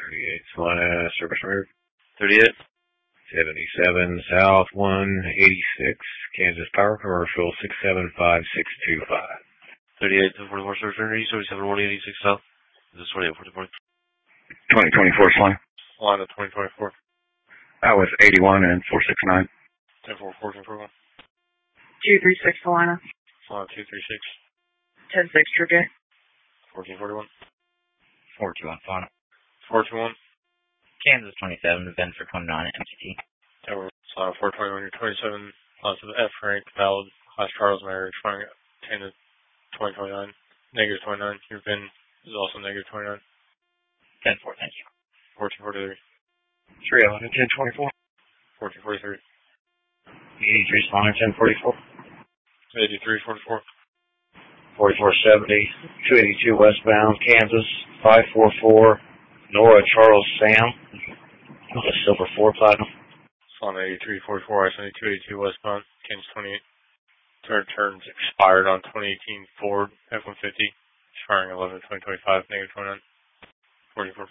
38 Salina, service record. 38. 77 South 186, Kansas Power Commercial 675625. 38 to 44 service record, 77 186 South. This is 28 40. 2024 Salina. Salina 2024. That was 81 and 469. 10 4 14 41. 236 Salina. Salina 236. 10-6 True J. 1441. 421 Salina. 421. Kansas 27, Benford 29, MCT. Tower, Salina 421, you're 27, lots of F rank, valid, class Charles Mary, expiring 10 to 2029, negative 29, your VIN is also negative 29. 10-4, thank you. 1443. 311 1024. 1443. 83 Salina 1044. 83 44. 4470, 282 westbound, Kansas, 544, Nora Charles Sam, Silver 4 Platinum. Salina 83 44, I-72 282 westbound, Kansas 28. Turns expired on 2018 Ford F-150, expiring 11 2025, negative 29. 44.